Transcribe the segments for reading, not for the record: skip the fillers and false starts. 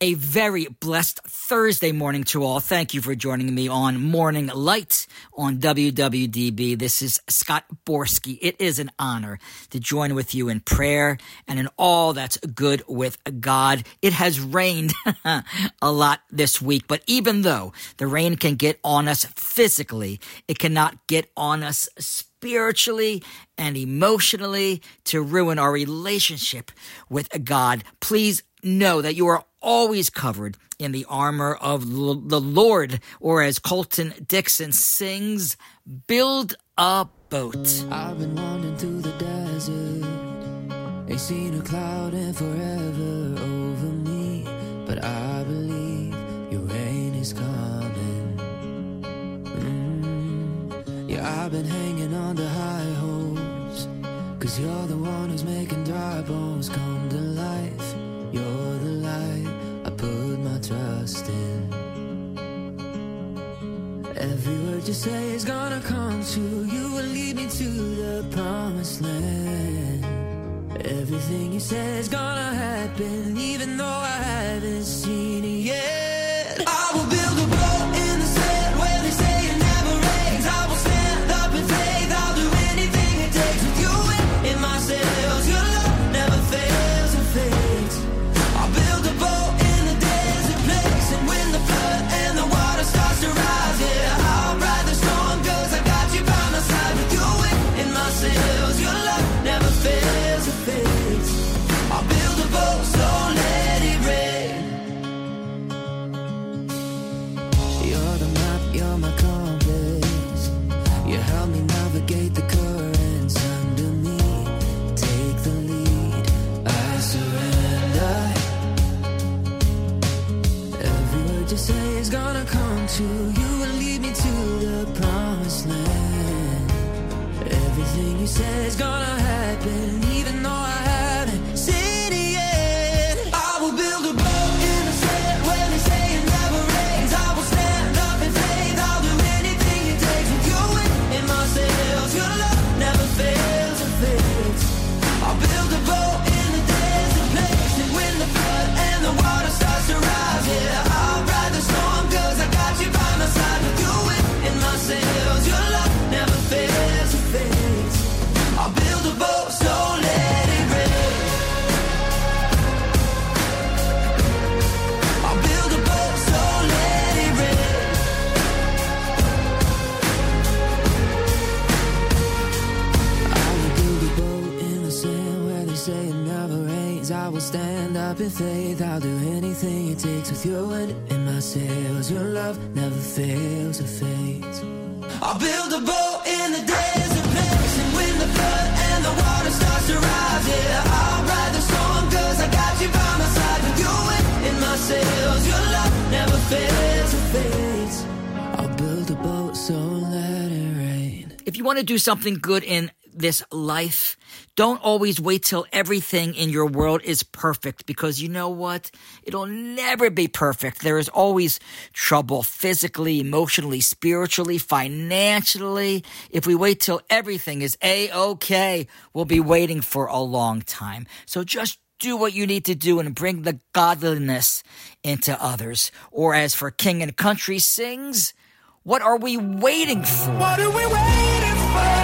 A very blessed Thursday morning to all. Thank you for joining me on Morning Light on WWDB. This is Scott Borski. It is an honor to join with you in prayer and in all that's good with God. It has rained a lot this week, but even though the rain can get on us physically, it cannot get on us spiritually and emotionally to ruin our relationship with God. Please know that you are always covered in the armor of the Lord, or as Colton Dixon sings, build a boat. I've been wandering through the desert, ain't seen a cloud in forever over me, but I believe your rain is coming. Yeah, I've been hanging on to high hopes, 'cause you're the one who's making dry bones come to life. You're the light I put my trust in. Every word you say is gonna come true. You will lead me to the promised land. Everything you say is gonna happen, even though I haven't seen it yet. I will build a boat in the sand where they say it never rains. I will stand up in faith. I'll do anything it takes with you in my sails. Your love never fails or fades. Build a boat in a desert place, and when the flood and the water starts to rise, yeah, I'll ride the storm, 'cause I got you by my side. With you in my sails, your love never fails or fades. I'll build a boat, so let it rain. You're the map, you're my compass. You help me navigate the currents under me. Take the lead, I surrender. You say is gonna come true. You will lead me to the promised land. Everything you say is gonna happen, even though I haven't seen it yet. I will build a boat in the sand where they say it never rains. I will stand up in faith. I'll do anything it takes with you in my sails. Your love never fails or fades. I'll build a boat in the desert place, and when the flood and the water starts to rise, yeah, I'll ride the storm, 'cause I got you by my side. With you in my sails, your love never fails or fades. I'll build a boat, so let it rain. I'll build a boat, so let it rain. I will build a boat in the sand where they say it never rains. I will stand up in faith. I'll do anything it takes with you in my sails. Your love never fails or fades. I'll build a boat in the desert place, and when the flood and the water starts to rise, yeah, I'll ride the storm, 'cause I got you by my side. With you in my sails, your love never fails or fades. I'll build a boat, so let it rain. If you want to do something good in this life, don't always wait till everything in your world is perfect, because you know what? It'll never be perfect. There is always trouble physically, emotionally, spiritually, financially. If we wait till everything is A-okay, we'll be waiting for a long time. So just do what you need to do and bring the godliness into others. Or as for King and Country sings, what are we waiting for? What are we waiting for?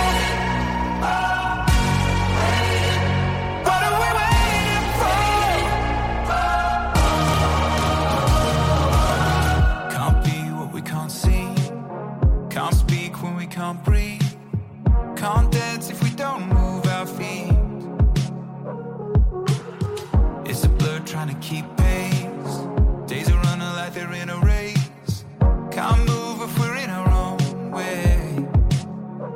What are we waiting for? Can't be what we can't see. Can't speak when we can't breathe. Can't dance if we don't move our feet. It's a blur trying to keep pace. Days are running like they're in a race. Can't move if we're in our own way.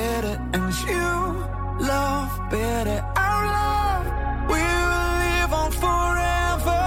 better and you love better. Our love will live on forever.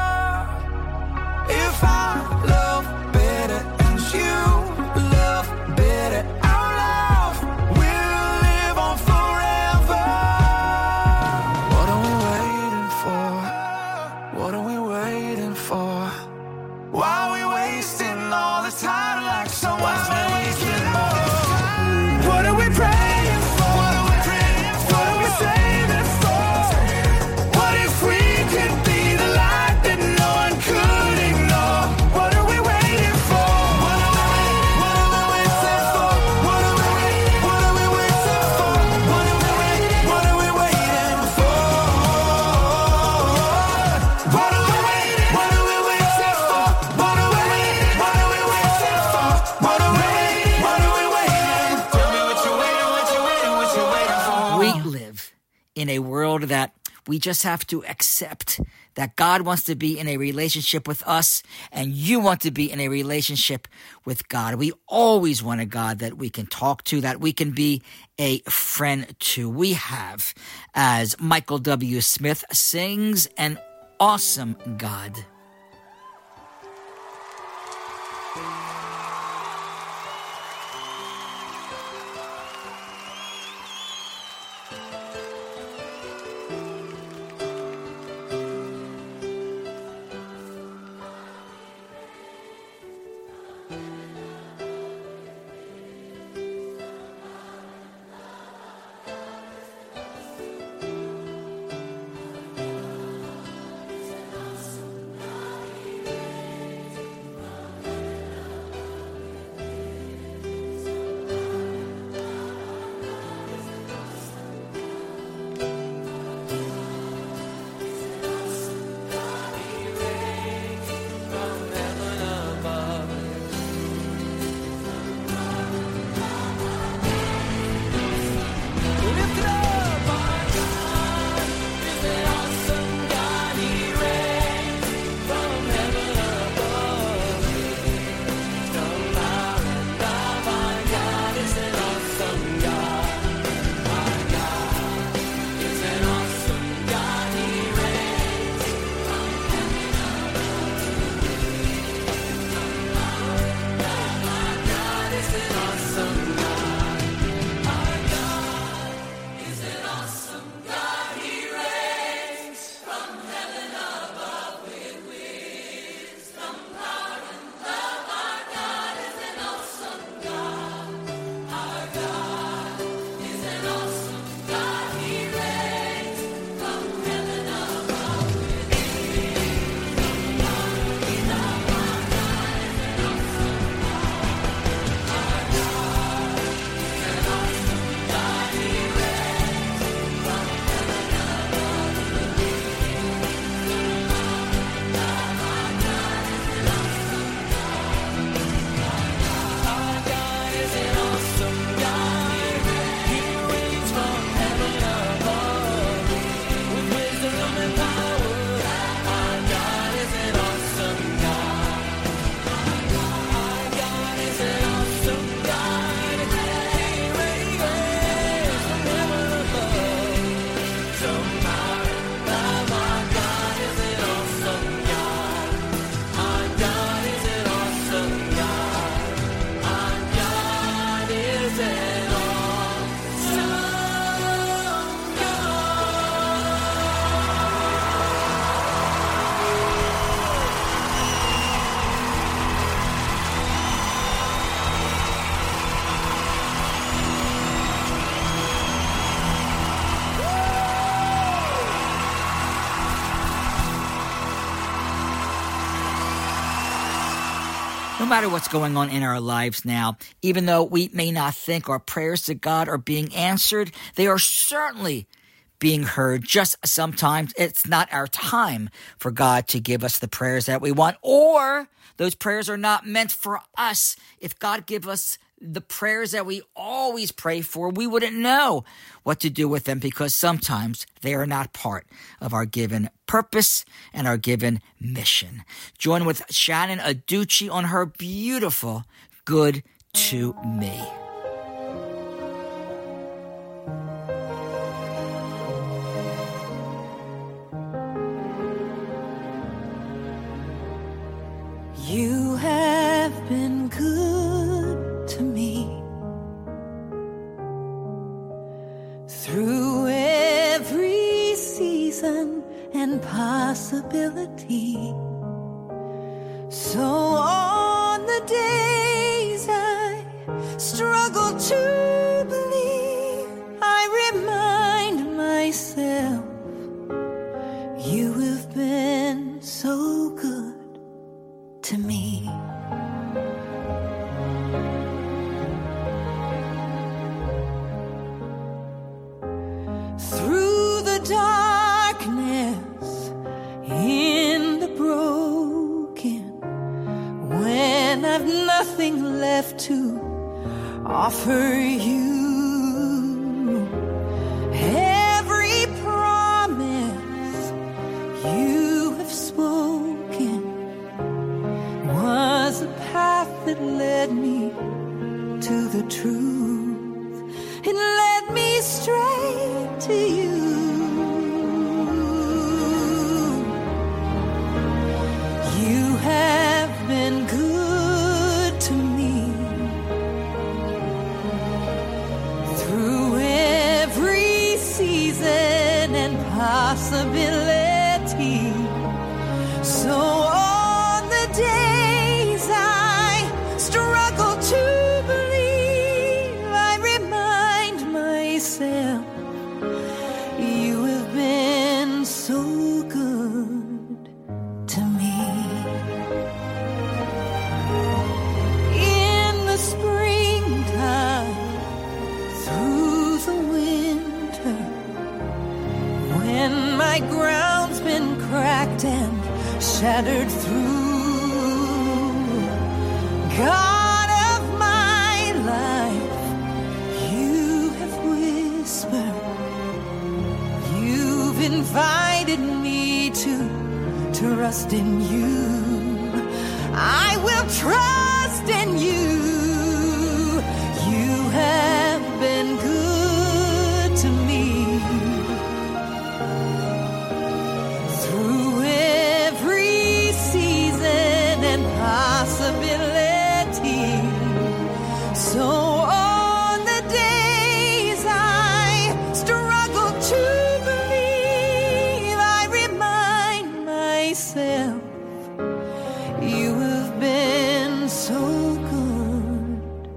If I love better and you love better, our love will live on forever. What are we waiting for? What are we waiting for? Why are we wasting all the time like someone's wasting more? What are we praying for? What are we saving for? What if we could be the light that no one could ignore? What are we waiting for? What are we waiting for? What are we waiting for? What are we waiting for? What are we waiting for? What are we waiting for? What are we waiting for? What are we waiting for? What are we waiting for? What are we waiting? Tell me what you're waiting, what you're waiting, what you're waiting for. We live in a world that we just have to accept that God wants to be in a relationship with us, and you want to be in a relationship with God. We always want a God that we can talk to, that we can be a friend to. We have, as Michael W. Smith sings, an awesome God. No matter what's going on in our lives now, even though we may not think our prayers to God are being answered, they are certainly being heard. Just sometimes it's not our time for God to give us the prayers that we want, or those prayers are not meant for us. If God give us the prayers that we always pray for, we wouldn't know what to do with them, because sometimes they are not part of our given purpose and our given mission. Join with Shannon Aducci on her beautiful Good to Me. Through every season and possibility. So on the days I struggle to believe, I remind myself, you have been so good to me. Through the darkness, in the broken, when I've nothing left to offer you, every promise you have spoken was a path that led me to the truth. It led me straight to you. You have been good to me through every season and possibility. So on the days I struggle to believe, I remind myself, you have been so good to me. In the springtime, through the winter, when my ground's been cracked and shattered through, God of my life, you have whispered, you've invited me to trust in you. I will trust in you. You have been good to me through every season and possibility. So on the days I struggle to believe, I remind myself, you have been so good.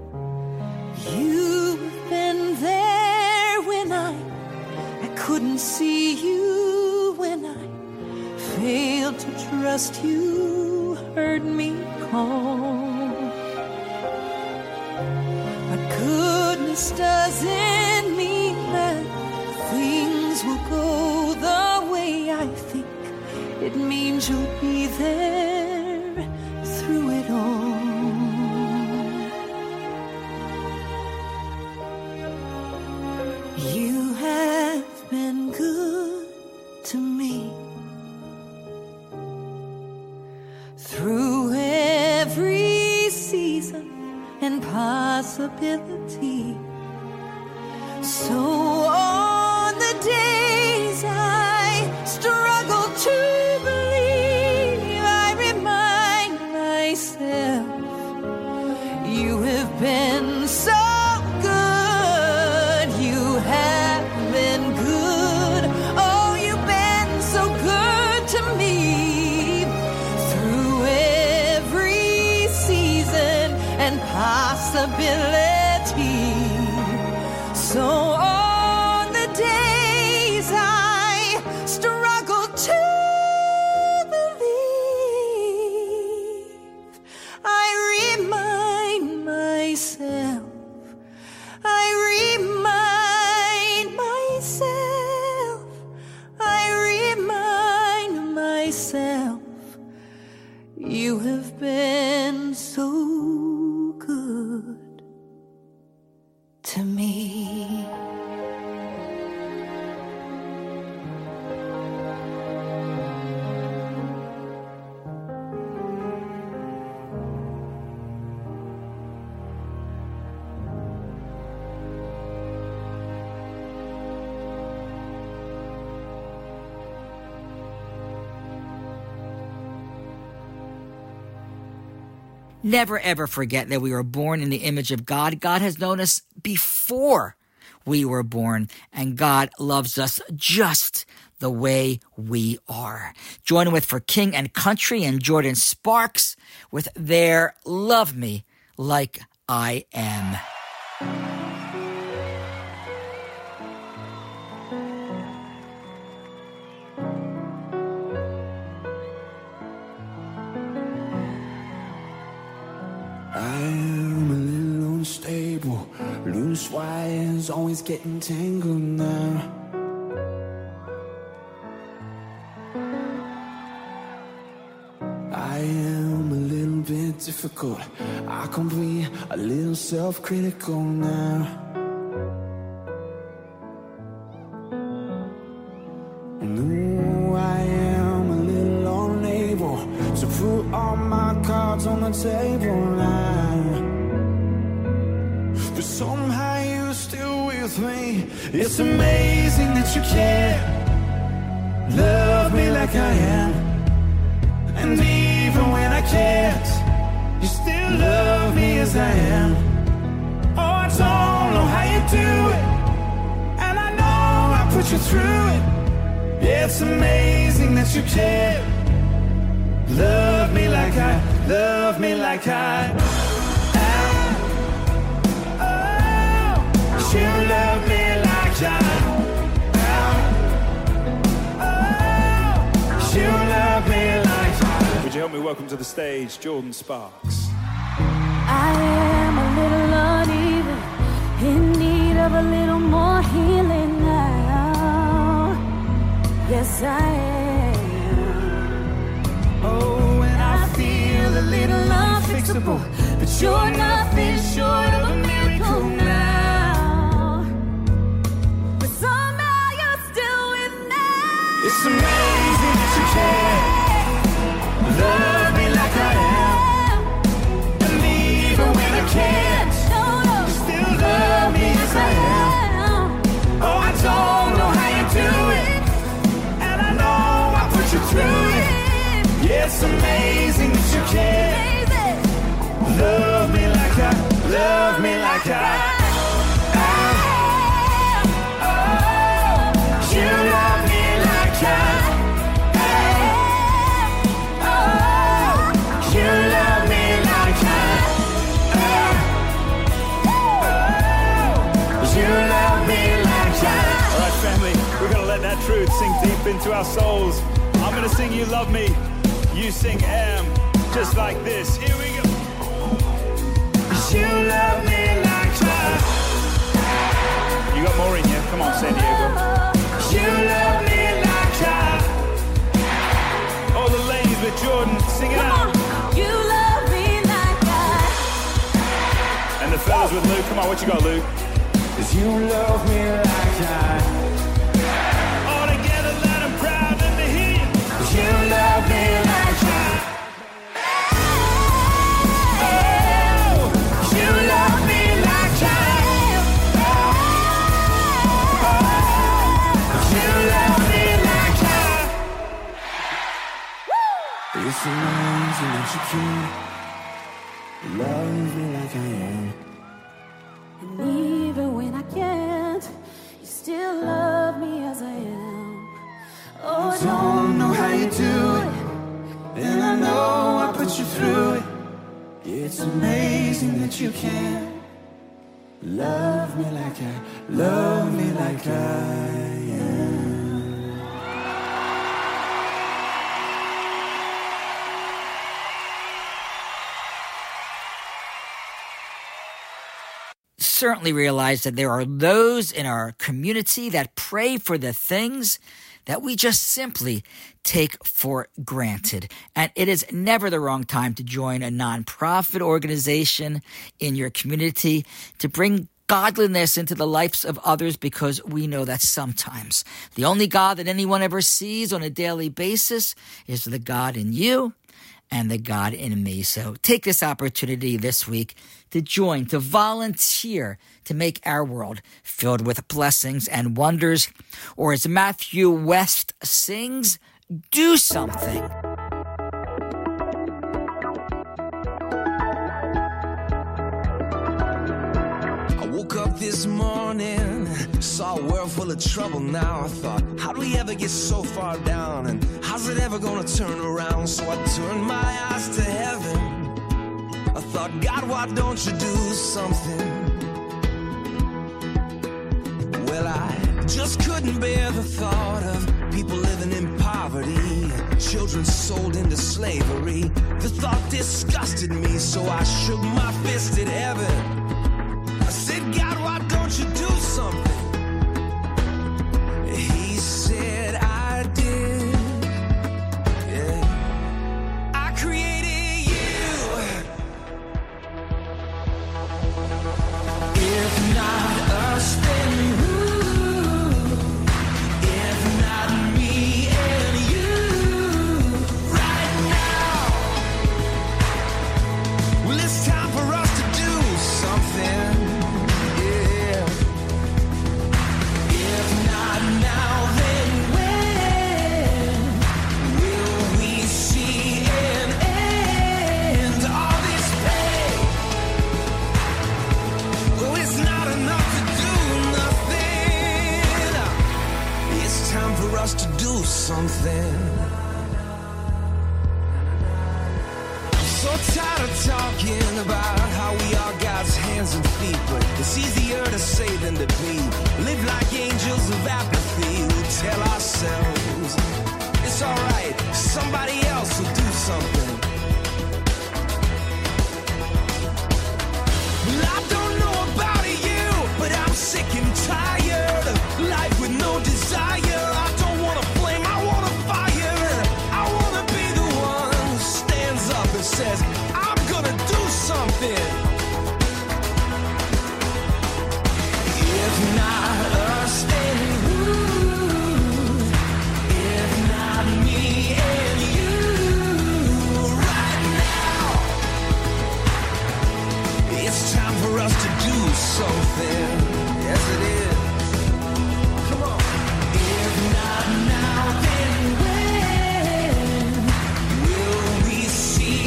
You've been there when I couldn't see you, when I failed to trust you, heard me call. But goodness doesn't mean that things will go the way I think. It means you'll be there through it all. You have been good to me through every season and possibility. So on the days I struggle to believe, I remind myself, you have been so good. You have been good. Oh, you've been so good to me through every season and possibility. So on the days I struggle to believe, I remind myself, I remind myself, you have been so good to me. Never, ever forget that we were born in the image of God. God has known us before we were born, and God loves us just the way we are. Join with For King and Country and Jordan Sparks with their Love Me Like I Am. I am a little unstable, loose wires always getting tangled now. I am a little bit difficult, I can be a little self-critical now. No, I am a little unable to put all my cards on the table now. But somehow you're still with me. It's amazing that you care. Love me like I am. And even when I can't, you still love me as I am. Oh, I don't know how you do it, and I know I put you through it. Yeah, it's amazing that you care. Love me like I am. Oh, you love me like I am. Oh, you love me like I am. Would you help me welcome to the stage Jordan Sparks? I am a little uneven, in need of a little more healing now. Yes, I am. Oh, and I feel a little unfixable, but you're nothing short of a miracle now. But somehow you're still with me. It's amazing that you care. Love me like I am. And even when I can't, you still love me as I am. Oh, I don't know how you do it, and I know I put you through it. Yeah, it's amazing that you care. Love me like I am. Oh, you love me like I am. Oh, you love me like I am. Oh, you love me like I am. All right, family, we're going to let that truth sink deep into our souls. I'm going to sing You Love Me, you sing Am, just like this. Here we go. You love me like I am. You got more in you. Come on, San Diego. You love me like I am. All the ladies with Jordan, sing it out. You love me like that. And the fellas with Luke. Come on, what you got, Luke? 'Cause you love me like I am. All together, loud and proud, let me hear you. You love me like I am. Oh, you love me like I am. Oh, you love me like I am. It's amazing that you can love me like I am. And even when I can't, you still love me as I am. Oh, I don't know how you do it, and I know I put you through it. It's amazing that you can love me like I am. Certainly realize that there are those in our community that pray for the things that we just simply take for granted. And it is never the wrong time to join a nonprofit organization in your community to bring godliness into the lives of others, because we know that sometimes the only God that anyone ever sees on a daily basis is the God in you and the God in me. So take this opportunity this week to join, to volunteer, to make our world filled with blessings and wonders. Or as Matthew West sings, do something. I woke up this morning Saw a world full of trouble now. I thought, how do we ever get so far down? And how's it ever gonna turn around? So I turned my eyes to heaven. I thought, God, why don't you do something? Well, I just couldn't bear the thought of people living in poverty, children sold into slavery. The thought disgusted me, so I shook my fist at heaven. I said, God, why don't you do something? He said, I did. Yeah. I created you. If not us, then who? If not me and you. Right now. Well, it's time for us to do something. To do something. I'm so tired of talking about how we are God's hands and feet, but it's easier to say than to be. Live like angels of apathy. We'll tell ourselves it's alright, somebody else will do something. Well, I don't know about you, but I'm sick and tired of life with no desire. Says, I'm gonna do something. If not us, then who? If not me and you. Right now, it's time for us to do something. Yes, it is. Come on. If not now, then when will we see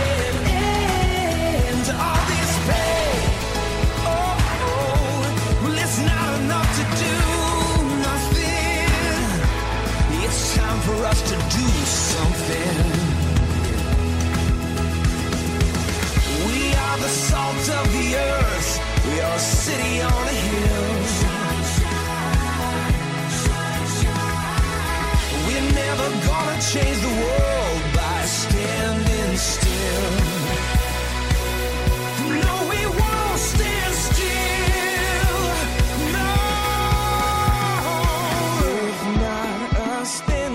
for us to do something? We are the salt of the earth. We are a city on a hill. We're never gonna change the world by standing still. No, we won't stand still. No. If not us, then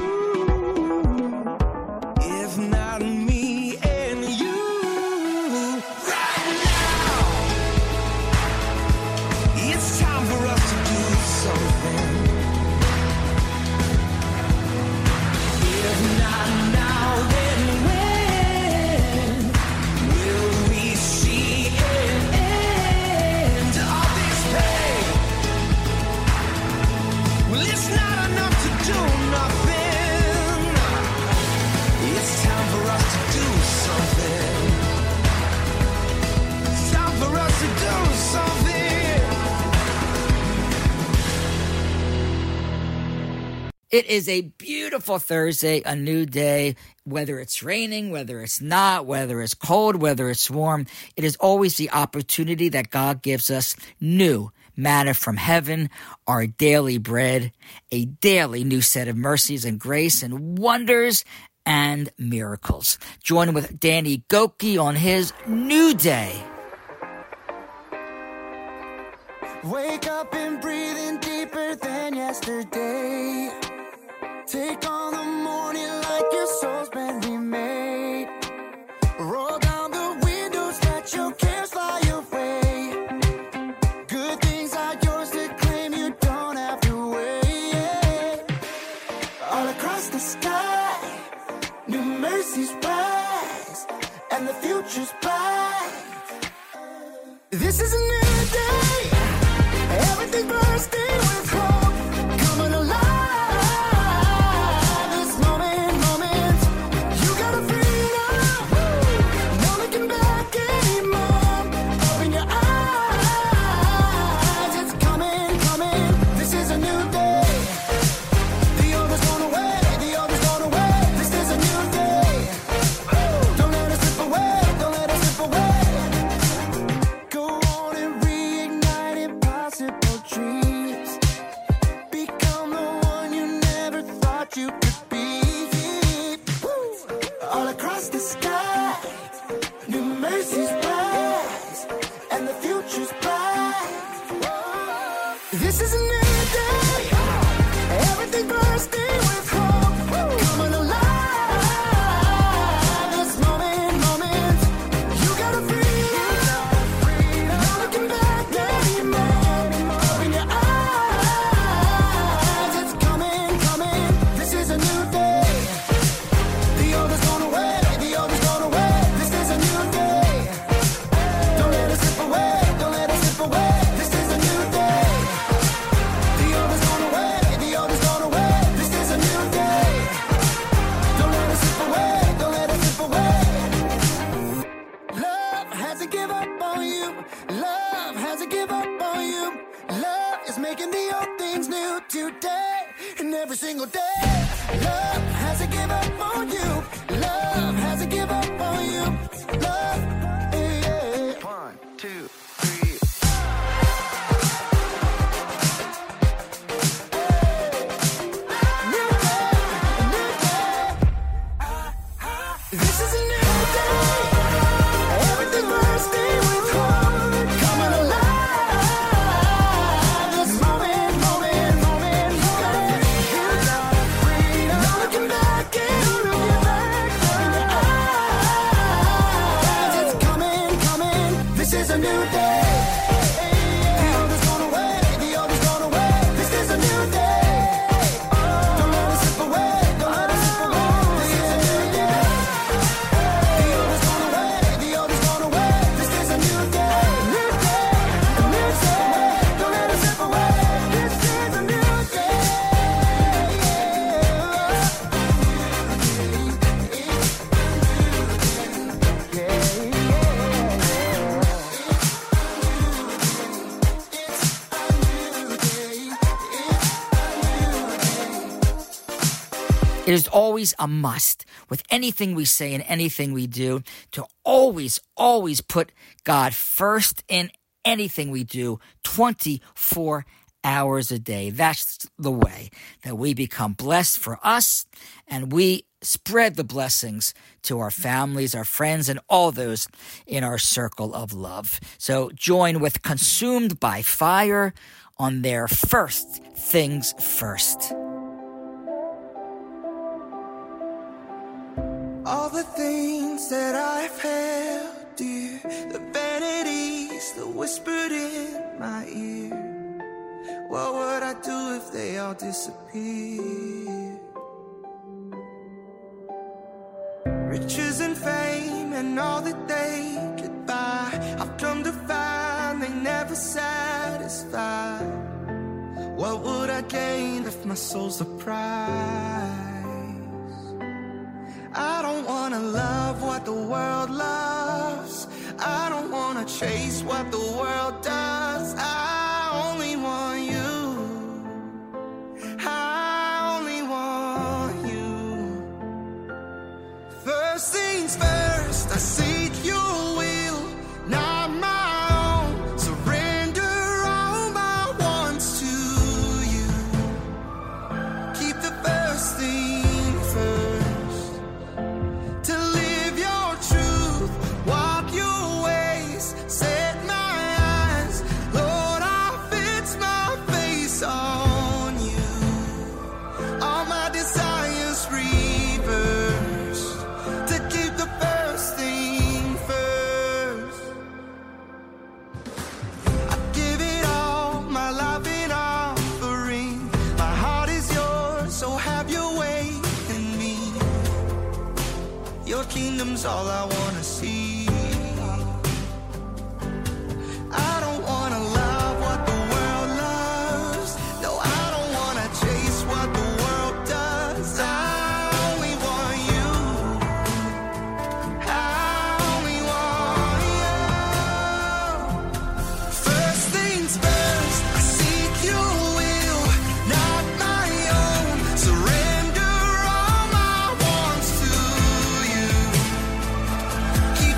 It is a beautiful Thursday, a new day, whether it's raining, whether it's not, whether it's cold, whether it's warm. It is always the opportunity that God gives us new manna from heaven, our daily bread, a daily new set of mercies and grace and wonders and miracles. Join with Danny Gokey on his new day. Wake up and breathe in deeper than yesterday. Take on the morning like your soul's been remade. Roll down the windows, let your cares fly away. Good things are yours to claim, you don't have to wait. All across the sky, new mercies rise, and the future's bright. This is a new day, everything bursting with hope, coming alive. Coming This is a new day. Everything bursting with hope. Coming alive. This moment. You gotta breathe. No looking back anymore. Open your eyes. It's coming. This is a new day. The old is gone away. This is a new day. Don't let it slip away. This is a new day. The old is gone away. This is a new day. Don't let it slip away. Love hasn't given up on you. Love hasn't given up on you. Love is making the old things new today and every single day. Love hasn't given up on you. Love hasn't given up on you. Love, yeah. 1, 2, 3. New day. This is a new day. Everything bursting with hope. Coming alive. This moment. You gotta breathe. No looking back. Open your eyes. It's coming. This is a new day. The old is gone away. This is a new day. Don't let it slip away. This is a new day. The old is gone away. This is a new day. Don't let it slip away. This is a new day. It is always a must with anything we say and anything we do to always put God first in anything we do 24 hours a day. That's the way that we become blessed for us and we spread the blessings to our families, our friends, and all those in our circle of love. So join with Consumed by Fire on their First Things First. All the things that I've held dear, the vanities that whispered in my ear. What would I do if they all disappeared? Riches and fame and all that they could buy, I've come to find they never satisfy. What would I gain if my soul's a prize? I don't wanna love what the world loves. I don't wanna chase what the world does. I only want you. I only want you. First things first, I seek your will, not my own. Surrender all my wants to you. Keep the first thing first. To live your truth, walk your ways, set my eyes, Lord, I fix my face on you. All my desires reversed, to keep the first thing first. I give it all, my life in offering. My heart is yours, so have your way in me. Your kingdom's all I wanna see. I don't wanna love what the world loves. No, I don't wanna chase what the world does. I only want you. I only want you. First things first, I seek your will, not my own. Surrender all my wants to you.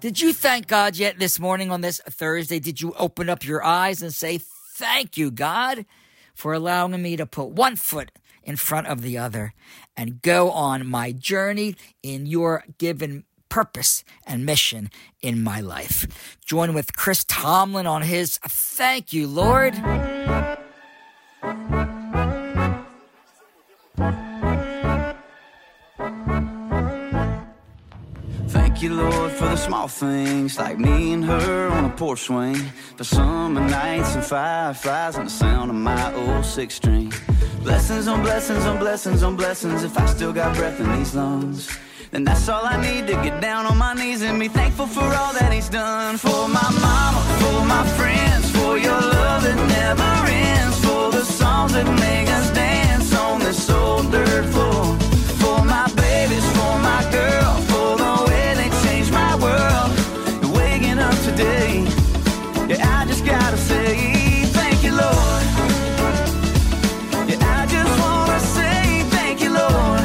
Did you thank God yet this morning on this Thursday? Did you open up your eyes and say, thank you, God, for allowing me to put one foot in front of the other and go on my journey in your given purpose and mission in my life? Join with Chris Tomlin on his Thank You, Lord. Thank you, Lord, for the small things, like me and her on a porch swing, for summer nights and fireflies and the sound of my old six string. Blessings on blessings on blessings on blessings. If I still got breath in these lungs, then that's all I need to get down on my knees and be thankful for all that he's done. For my mama, for my friends, for your love that never ends, for the songs that make us dance on this old dirt floor, for my babies, for my girl, for the way they changed my world. Waking up today, yeah, I just gotta say thank you, Lord. Yeah, I just wanna say thank you, Lord.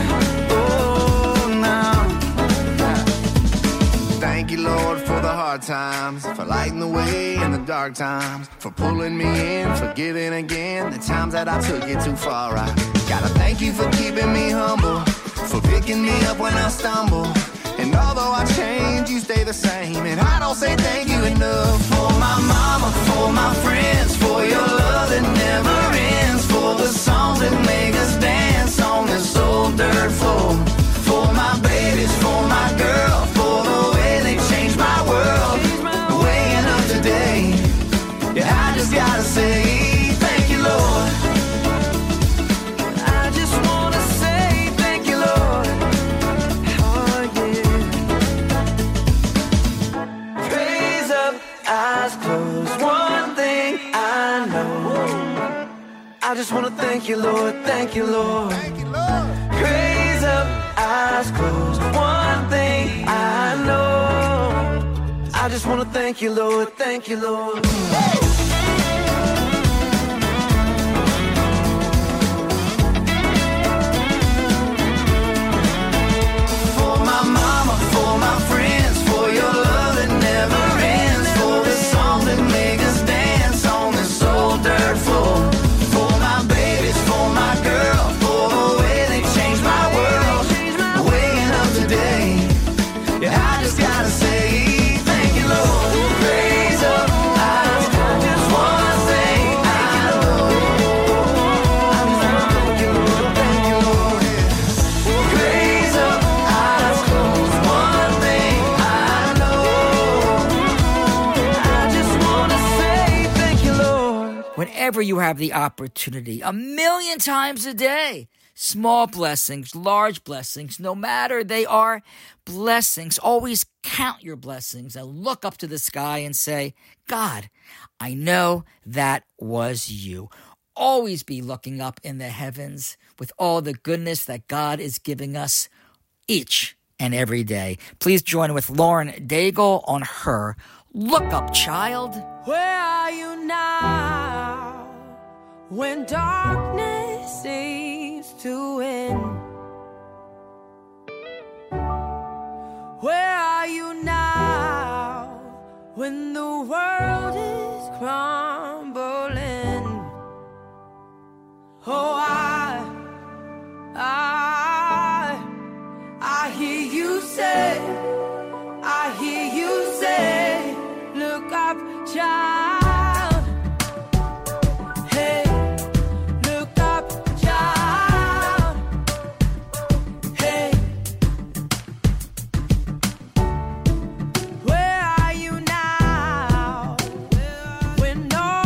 Thank you, Lord, for the hard times, for lighting the way in the dark times, for pulling me in, for giving again the times that I took it too far. I gotta thank you for keeping me humble, for picking me up when I stumble. And although I change, you stay the same, and I don't say thank you enough. For my mama, for my friends, for your love that never ends, for the songs that make us dance on this old dirt floor, for my babies, for my girl, for the way they changed my world. Waking up today, yeah, I just gotta say thank you, Lord. I just wanna say thank you, Lord. Oh, yeah. Praise up, eyes closed, one thing I know. I just wanna thank you, Lord, thank you, Lord. Thank you, Lord. Praise up, eyes closed, one thing I know. I just wanna thank you, Lord, thank you, Lord. For my mama, for my friends, for your love that never ends, for the songs that make us dance on this old dirt floor, for my babies, for my girl, for the way they changed my world. Waking up today, yeah, I just gotta say thank you, Lord. Praise up, I just wanna say thank you, Lord. I just wanna thank you, Lord, thank you, Lord. Praise up, eyes closed, one thing I know. I just wanna say thank you, Lord. Whenever you have the opportunity, 1,000,000 times a day, small blessings, large blessings, no matter they are blessings, always count your blessings and look up to the sky and say, God, I know that was you. Always be looking up in the heavens with all the goodness that God is giving us each and every day. Please join with Lauren Daigle on her Look Up, Child. Where are you now when darkness seems to win? Where are you now when the world is crumbling? Oh, I hear you say, look up, child. Hey, look up, child. Hey, where are you now when no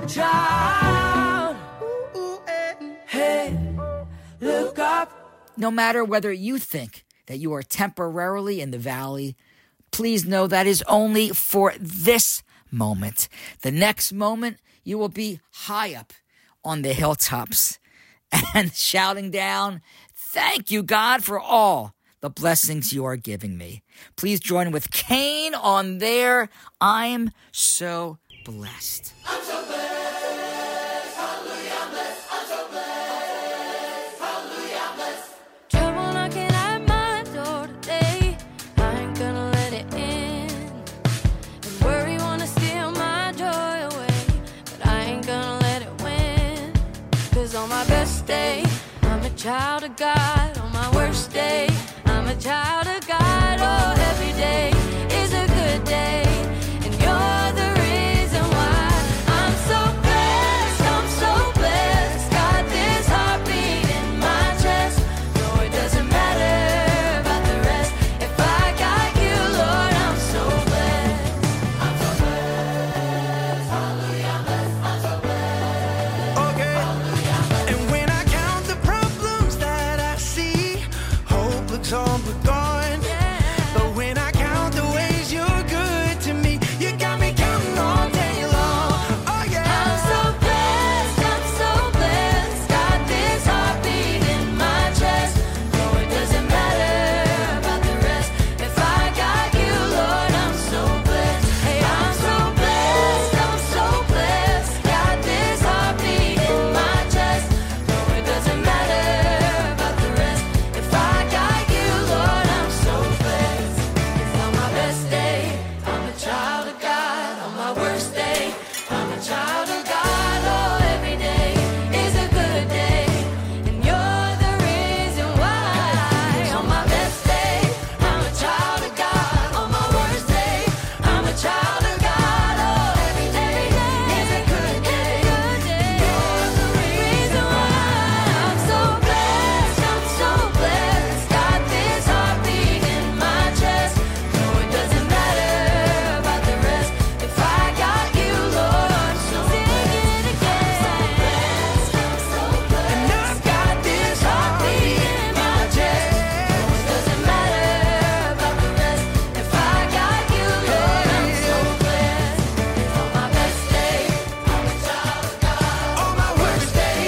child. Hey, look up. No matter whether you think that you are temporarily in the valley, please know that is only for this moment. The next moment, you will be high up on the hilltops and shouting down, "Thank you, God, for all the blessings you are giving me." Please join with Cain on their "I'm So Blessed." I'm so blessed. Hallelujah, I'm blessed. I'm so blessed. Hallelujah, I'm blessed. Trouble knocking at my door today. I ain't gonna let it in. And worry wanna steal my joy away. But I ain't gonna let it win. 'Cause on my best day, I'm a child of God. On my worst day, I'm a child of God. Oh, every day is a good day. And you're the reason why I'm so blessed. I'm so blessed. Got this heartbeat in my chest. No, it doesn't matter about the rest. If I got you, Lord, I'm so blessed. I'm so blessed. Hallelujah, I'm blessed. I'm so blessed. Okay. And when I count the problems that I see, hope looks all but gone. But when I count the ways you're good to me, you got me counting all day long. Oh yeah. I'm so blessed, I'm so blessed. Got this heartbeat in my chest. No, it doesn't matter about the rest. If I got you, Lord, I'm so blessed. Hey, I'm so blessed, I'm so blessed. Got this heartbeat in my chest. No, it doesn't matter about the rest. If I got you, Lord, I'm so blessed. 'Cause on my best day, I'm a child of God. On my worst day, I'm a child of God. Oh, every day is a good day. And you're the reason why. On my best day, I'm a child of God. On my worst day, I'm a child of God. Oh, every day is a good day. You're the reason why. I'm so blessed. I'm so blessed. Got this heartbeat in my chest. No, it doesn't matter about the rest. If I got you, Lord, so sing it again. I'm so blessed. And I've got this heartbeat in my chest. No, it doesn't matter about the rest. If I got you, Lord, I'm so blessed. On my best day, I'm a child of God. On my worst day,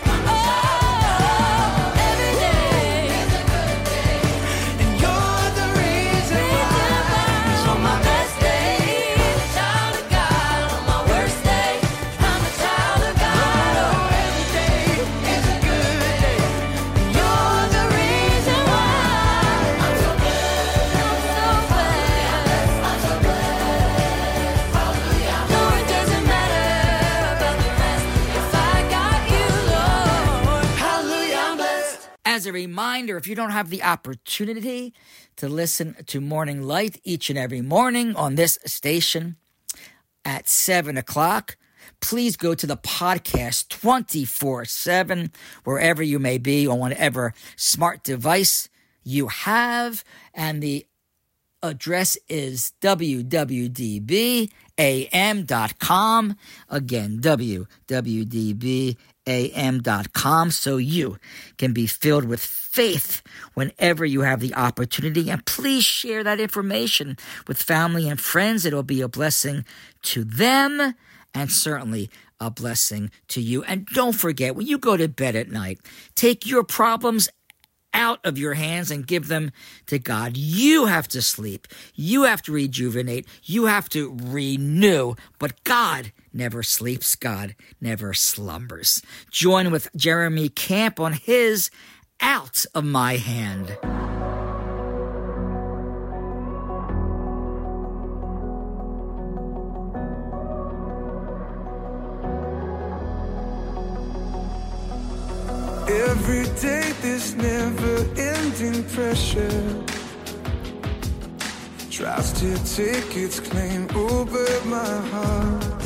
Oh, every day is a good day. and you're the reason why. On my best day, I'm a child of God. On my worst day, I'm a child of God. Oh, every day is a good day. You're the reason why. I'm so blessed. I'm so blessed. I'm so blessed. Hallelujah. No, it doesn't matter about the rest. If I got you, Lord, hallelujah, I'm blessed. As a reminder, if you don't have the opportunity to listen to Morning Light each and every morning on this station at 7 o'clock, please go to the podcast 24/7, wherever you may be, on whatever smart device you have. And the address is www.dbam.com. Again, www.dbam.com, so you can be filled with faith whenever you have the opportunity. And please share that information with family and friends. It'll be a blessing to them and certainly a blessing to you. And don't forget, when you go to bed at night, take your problems out of your hands and give them to God. You have to sleep. You have to rejuvenate. You have to renew. But God never sleeps. God never slumbers. Join with Jeremy Camp on his Out of My Hand. Every day this never-ending pressure tries to take its claim over my heart.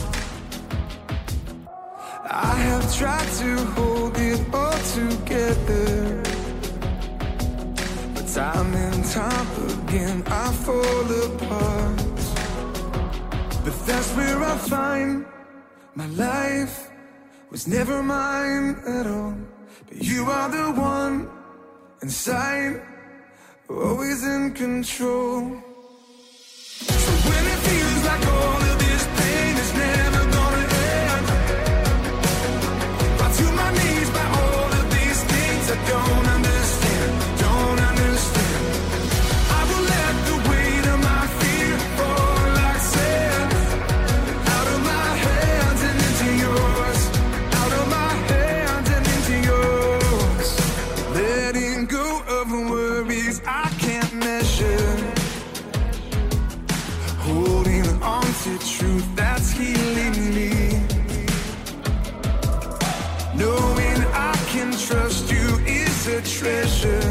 I have tried to hold it all together, but time and time again I fall apart. But that's where I find My life was never mine at all, but you are the one inside, always in control. So when it feels like all of this pain is never gonna end, fall to my knees by all of these things I don't understand, don't understand. I will let the weight of my fear fall like sand, out of my hands and into yours, out of my hands and into yours. Letting go of worries I can't measure, holding on to truth that's healing me, knowing I can trust you is a treasure.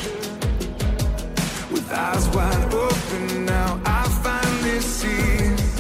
With eyes wide open now I finally see,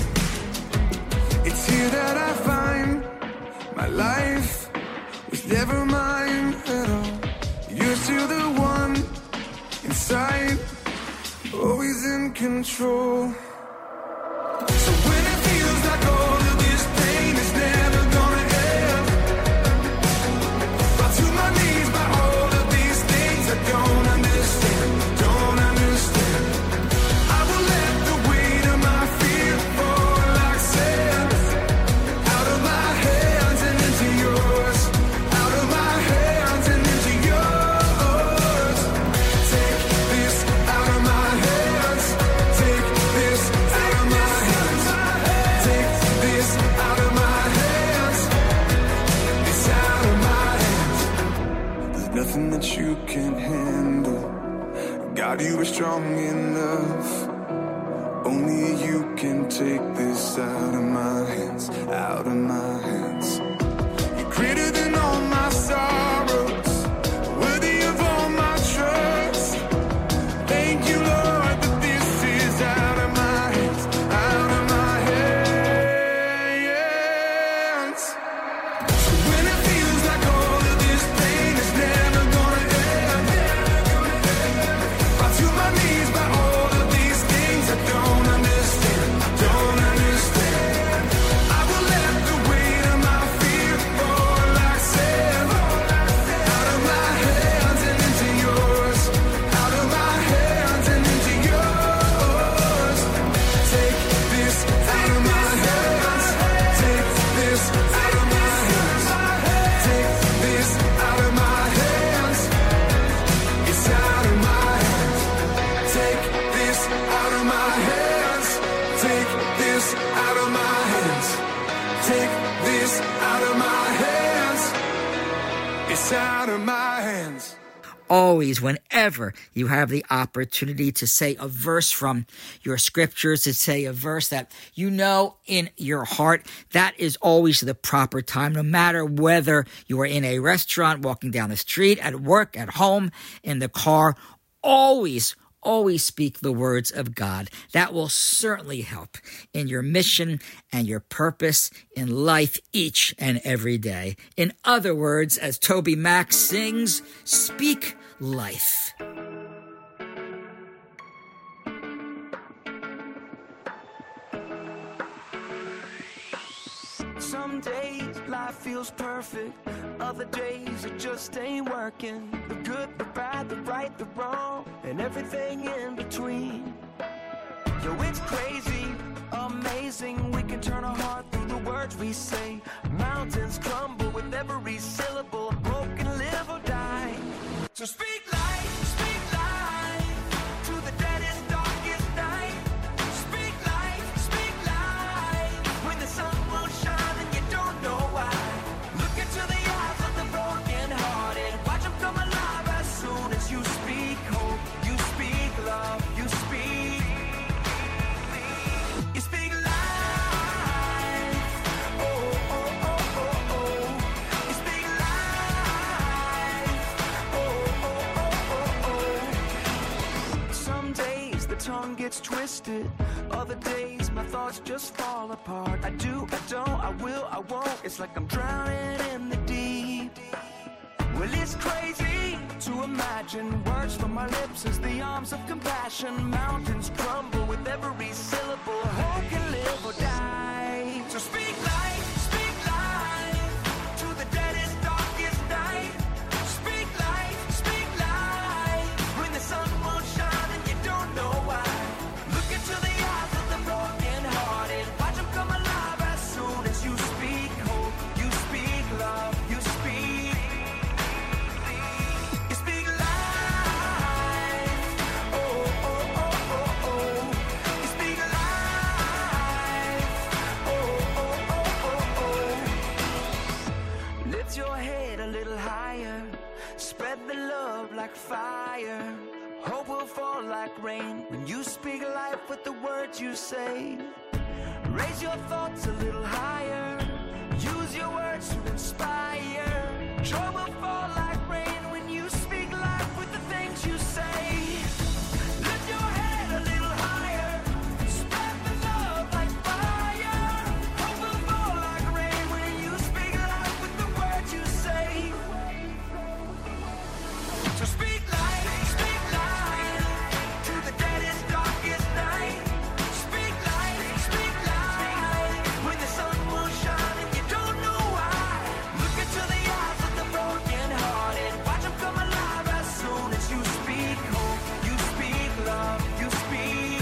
it's here that I find my life was never mine at all. You're still the one inside, always in control. So when it feels like all of this pain is never gonna end, fall to my knees by all of these things I don't understand, don't understand. I will let the weight of my fear fall like sand, out of my hands and into yours, out of my hands and into yours. Take this out of my hands, take this out of my hands, take this out of my hands, it's out of my hands. There's nothing that you can't handle, God, you are strong enough. Only you can take this out of my hands, out of my hands. You're greater than all my sorrows, worthy of all my trust. Thank you, Lord, that this is out of my hands, out of my hands. So when it feels like all of this pain is never gonna end, fall to my knees by all of these things I don't understand, don't understand. I will let the weight of my fear fall like sand, out of my hands and into yours, out of my hands and into yours. Take this out of my hands, take this out of my hands, take this out of my hands, it's out of my hands. Take this out of my hands, take this out of my hands, take this out of my hands, it's out of my hands. Always, whenever you have the opportunity to say a verse from your scriptures, to say a verse that you know in your heart, that is always the proper time, no matter whether you are in a restaurant, walking down the street, at work, at home, in the car. Always speak the words of God. That will certainly help in your mission and your purpose in life each and every day. In other words, as Toby Mac sings, speak life. Some days life feels perfect, other days it just ain't working. The good, the bad, the right, the wrong, and everything in between. Yo, it's crazy, amazing. We can turn our heart through the words we say. Mountains crumble with every syllable. Hope can live or die. So speak life to the deadest, darkest night. Speak life when the sun won't shine and you don't know why. Look into the eyes of the broken hearted, watch them come alive as soon as you speak hope, you speak love, you speak life. Oh, oh, oh, oh, oh. You speak life. Oh, oh, oh, oh, oh. Some days the tongue gets twisted, other days my thoughts just fall apart. I do, I don't, I will, I won't. It's like I'm drowning in the deep. Well, it's crazy to imagine words from my lips as the arms of compassion. Mountains crumble with every syllable. Hope can live or die. So speak life, speak Spread the love like fire. Hope will fall like rain when you speak life with the words you say. Raise your thoughts a little higher. Use your words to inspire. Joy will fall like rain when you speak life with the things you say. Lift your head a little higher. Spread the love like fire. Hope will fall like rain when you speak life with the words you say. So speak life to the deadest, darkest night. Speak life when the sun will shine and you don't know why. Look into the eyes of the broken hearted. Watch them come alive as soon as you speak hope. You speak love. You speak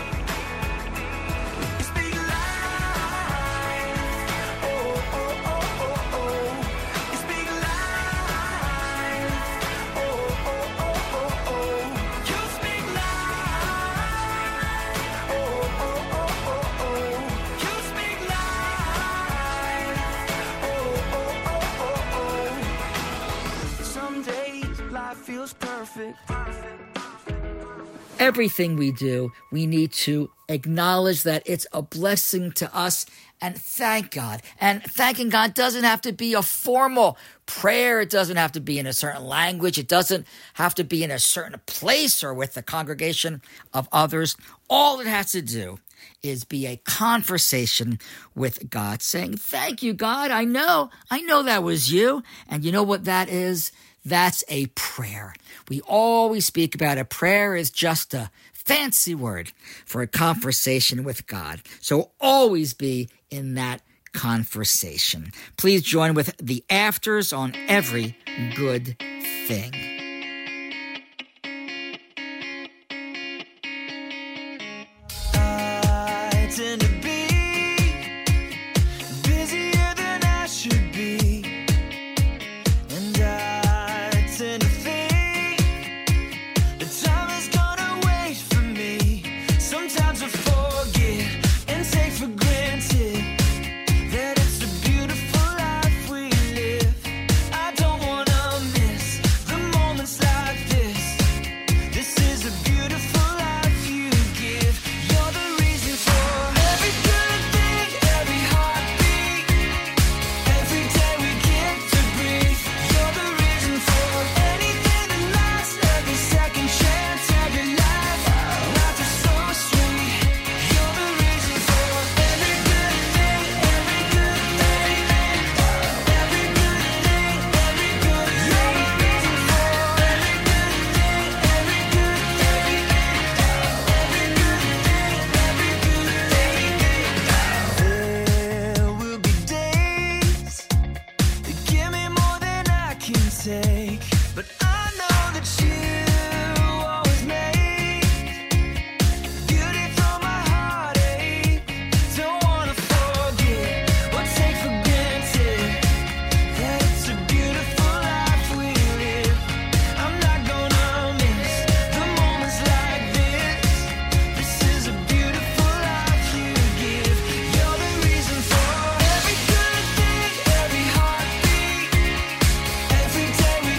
life. Oh, oh, oh, oh, oh. You speak life. Oh, oh, oh, oh, oh. You speak life. Oh, oh, oh, oh, oh. You speak life. Oh, oh, oh, oh, oh. Some days life feels perfect. Everything we do, we need to acknowledge that it's a blessing to us and thank God. And thanking God doesn't have to be a formal prayer. It doesn't have to be in a certain language. It doesn't have to be in a certain place or with the congregation of others. All it has to do is be a conversation with God, saying, thank you, God. I know that was you. And you know what that is? That's a prayer. We always speak about a prayer is just a fancy word for a conversation with God. So always be in that conversation. Please join with the afters on every good thing. I tend to be busier than I should be, and I tend to think the time is gonna wait for me. Sometimes I forget and take for granted that it's a beautiful life we live. I don't wanna miss the moments like this. This is a beautiful life you give. You're the reason for every good thing, every heartbeat, every day we get to breathe. You're the reason for anything that lasts, every second chance, every life. Life is so sweet. You're the reason for every good thing, every good thing, every good thing, every good thing. You're the reason for every good thing, every good thing, every good thing, every good thing. There will be days that give me more than I can take, but I know that you always make beauty from my heartache. Don't wanna forget or take for granted that it's a beautiful life we live. I'm not gonna miss the moments like this. This is a beautiful life you give. You're the reason for every good thing, every heartbeat, every day we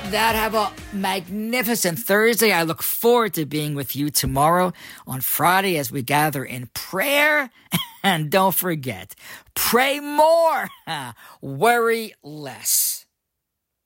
that. Have a magnificent Thursday. I look forward to being with you tomorrow on Friday as we gather in prayer. And don't forget, pray more, worry less.